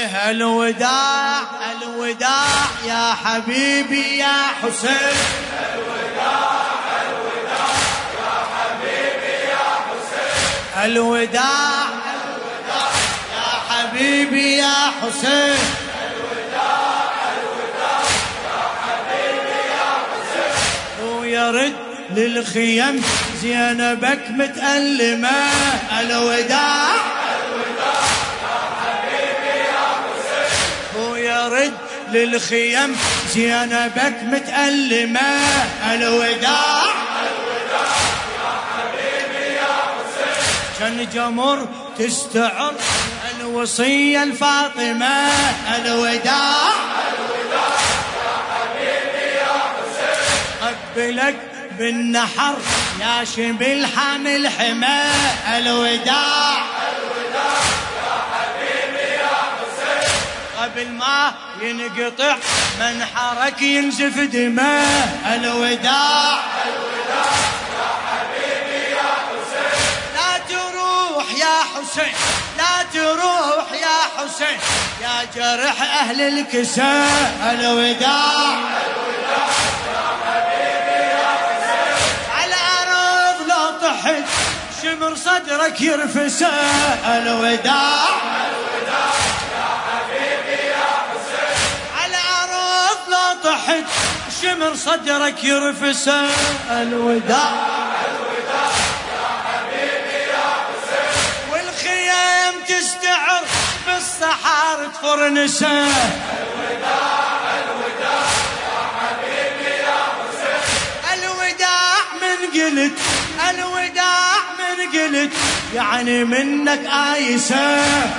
الوداع الوداع يا حبيبي يا حسين. الوداع الوداع يا حبيبي يا حسين. الوداع الوداع يا حبيبي يا حسين. الوداع الوداع يا حبيبي يا حسين. ويرد للخيم زينبك متألمة. الوداع الوداع يا حبيبي يا حسين. ويرد للخيم زينبك متألمة. الوداع الوداع يا حبيبي يا حسين. كان جمر تستعر الوصية الفاطمة. الوداع الوداع يا حبيبي يا حسين. قبلك بالنحر يا شبل حامل حمى. الوداع الوداع يا حبيبي يا حسين. قبل ما ينقطع منحرك ينزف دماء. الوداع الوداع يا حبيبي يا حسين. لا تروح يا حسين لا تروح يا حسين يا جرح أهل الكساء. الوداع الوداع يا حبيبي يا حسين. على أرض لو طحت شمر صدرك يرفسه. الوداع الوداع يا حبيبي يا حسين. على أرض لو طحت شمر صدرك يرفسه. الوداع الوداع يا حبيبي يا حسين. والخيام تستعر بالصحار تفرنسه. الوداع الوداع يا حبيبي يا حسين. الوداع من قلت الوداع من قلت يعني منك آيسة.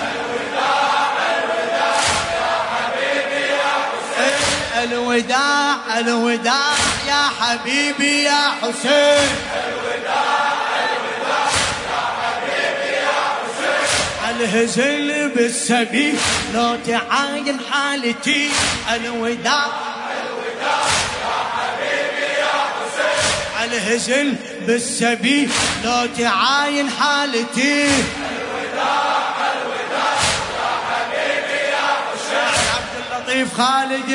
الوداع الوداع يا حبيبي يا حسين. الوداع الوداع يا حبيبي يا حسين. الوداع الوداع يا حبيبي يا حسين. الهزل بالسبيل لو تعاين حالتي. الوداع الوداع يا حبيبي يا حسين. الهزل بالسبيل لو تعاين حالتي. الوداع الوداع يا حبيبي يا حسين. عبد اللطيف خالد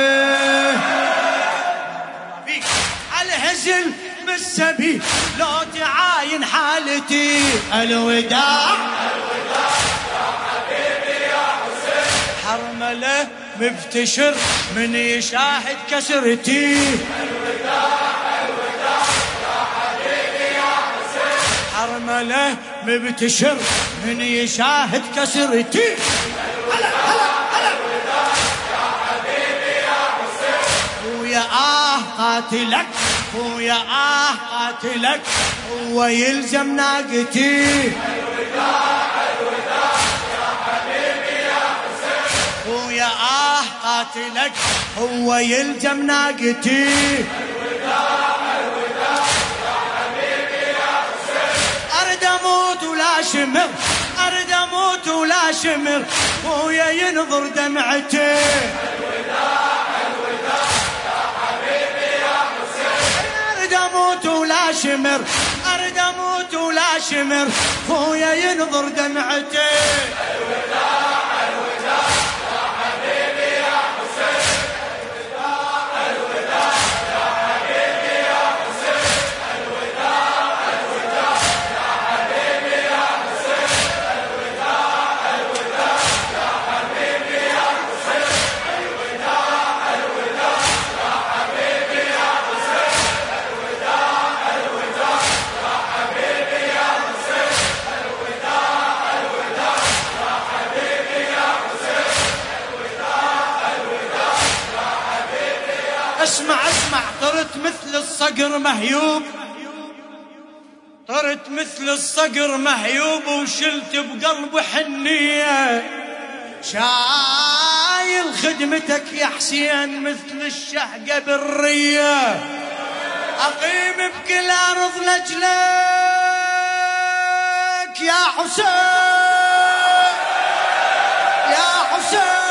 الهزل بالسبيل لو تعاين حالتي. الوداع الوداع يا حبيبي يا حسين. حرمله مبتشر من يشاهد كسرتي. الوداع الوداع يا حبيبي يا حسين. حرمله مبتشر من يشاهد كسرتي. الوداع يا حبيبي يا حسين. ويا قاتلك ويا قاتلك هو يلزم ناقتي. الوداع الوداع يا حبيبي يا حسين. ويا قاتلك هو يلزم ناقتي. الوداع الوداع يا حبيبي يا حسين. أرد أموت ولا شمر أرد أموت ولا شمر ويا ينظر دمعتي. الوداع الوداع يا حبيبي يا حسين. أرد أموت ولا شمر أرد أموت ولا شمر ويا ينظر دمعتي. الوداع الوداع يا حبيبي يا حسين. الوداع الوداع يا حبيبي يا حسين. الوداع الوداع يا حبيبي يا حسين. الوداع الوداع يا حبيبي يا حسين. الوداع الوداع يا حبيبي يا حسين. الوداع الوداع يا حبيبي يا حسين. الوداع الوداع يا حبيبي يا حسين. الوداع الوداع يا حبيبي يا اسمع طرت مثل الصقر مهيوب طرت مثل الصقر مهيوب وشلت بقلب حنية. شايل خدمتك يا حسين مثل الشهقة بالرية. أقيم بكل أرض لجلك يا حسين يا حسين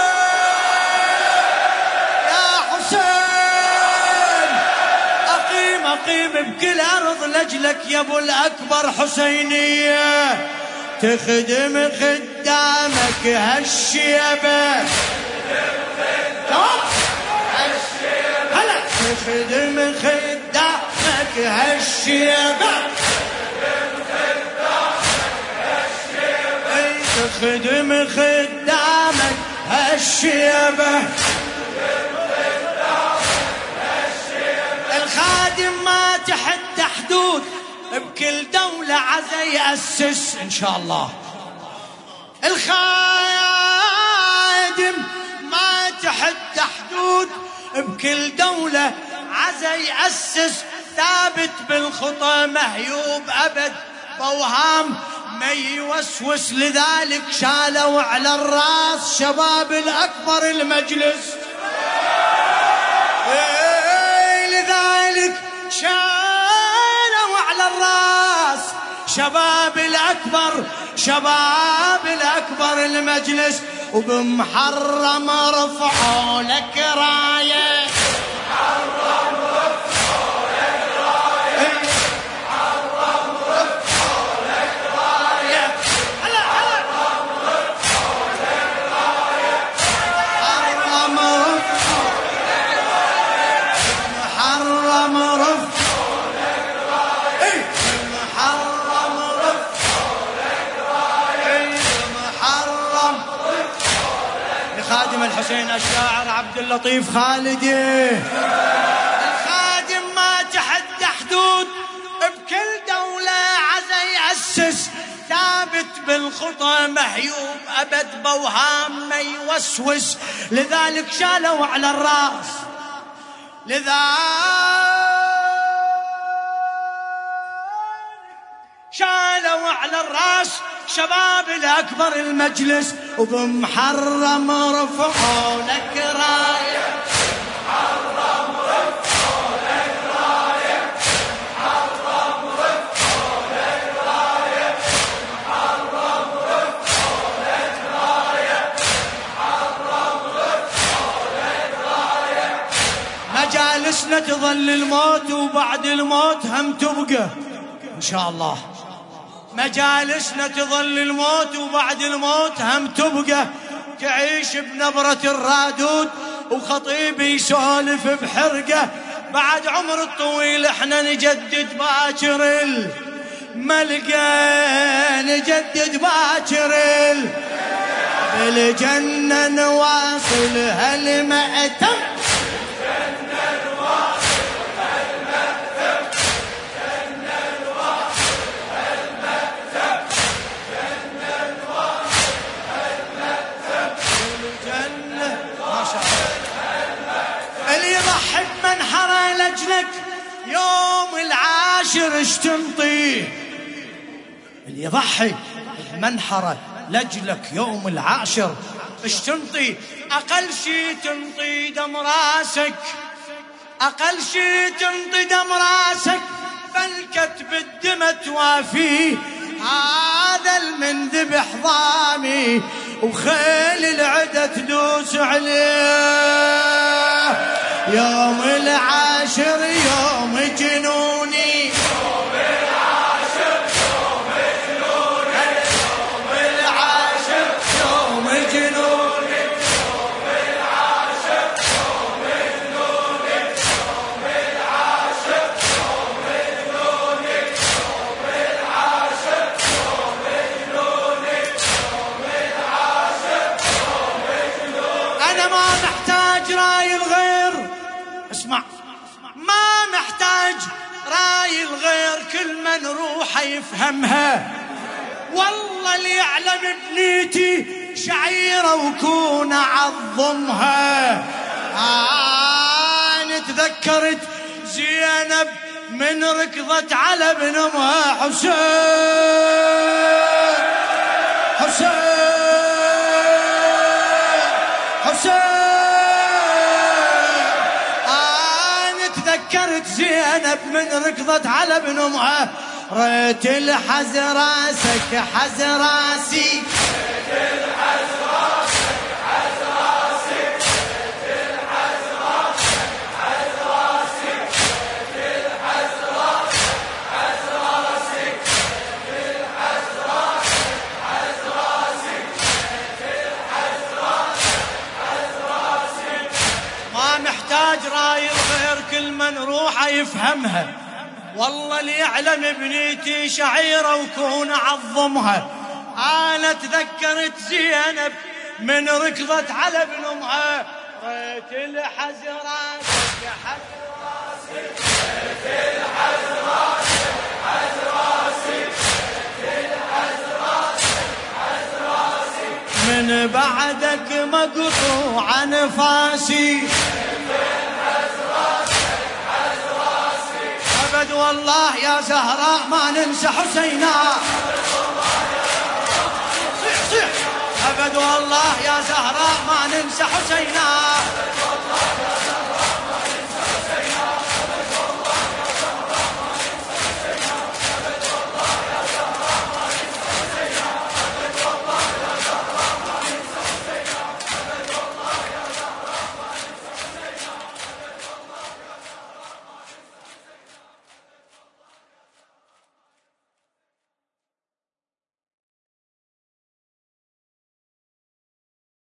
يا حسين. أقيم بكل أرض لجلك يا أبو الأكبر حسينية. تخدم خدامك هالشيبة هلا تخدم خدامك هالشيبة تخدم خدامك هالشيبة الخادم ما تحت حدود بكل دولة عزا يأسس إن شاء الله. الخادم ما تحت حدود بكل دولة عزا يأسس ثابت بالخطى مهيوب أبد بوهام ما يوسوس لذلك شالوا على الراس شباب الأكبر المجلس لذلك شالوا على الراس شباب الأكبر المجلس وبمحرم رفعوا لك راية محرم رفعوا لك راية محرم رفعوا لك راية هلا محرم رفعوا لك راية محرم رفعوا لك راية محرم رفعوا لك راية محرم رفعوا لك راية محرم لخادم الحسين الشاعر عبد اللطيف خالدي. الخادم ما تحدى حدود بكل دولة عزا يأسس ثابت بالخطى مهيوب أبد بوهام ما يوسوس لذلك شالوا على الرأس شالوا على الراس شباب الأكبر المجلس وبمحرم رفعوا لك راية محرم رفعوا لك راية محرم رفعوا لك راية محرم رفعوا لك راية محرم رفعوا لك راية مجالسنا تظل الموت وبعد الموت هم تبقى إن شاء الله. مجالسنا تظل الموت وبعد الموت هم تبقى تعيش بنبرة الرادود وخطيب يسولف بحرقة بعد عمر الطويل احنا نجدد باكر الملقى نجدد باكر بالجنة نواصل هالمأتم منحرة لجلك يوم العاشر اش تنطي اللي يضحي منحرة لجلك يوم العاشر اش تنطي أقل شي تنطي دم راسك أقل شي تنطي دم راسك بلكت بالدم توافيه هذا المنذبح ضامي وخيل العدة تدوس عليه يوم العاشر يوم جنوني يوم العاشر يوم جنوني يوم العاشر يوم جنوني يوم العاشر يوم جنوني يوم العاشر يوم جنوني يوم العاشر يوم جنوني يوم العاشر يوم جنوني أنا ما محتاج راي الغير اسمع ما محتاج راي الغير كل من روحه يفهمها والله اللي يعلم بنيتي شعيرة وكون أعظمها أنا تذكرت زينب من ركضت على ابن أمها حسين تذكرت زينب من ركضت على ابن أمها ريت الحز راسك حز راسي ريت الحز راسك حز راسي ريت الحز راسك حز راسي ريت الحز راسك حز راسي ريت الحز راسك حز راسي ريت جراي الخير كل من روحه يفهمها، والله اللي يعلم بنيتي شعيرة وكون أعظمها. أنا تذكرت زينب من ركضت على ابن أمها، ريت الحز راسك يا حز راسي، ريت الحز راسك حز راسي، ريت الحز راسك حز راسي، من بعدك مقطوع نفاسي، أبد والله يا زهراء ما ننسى حسينا، أبد والله يا زهراء ما ننسى حسينا.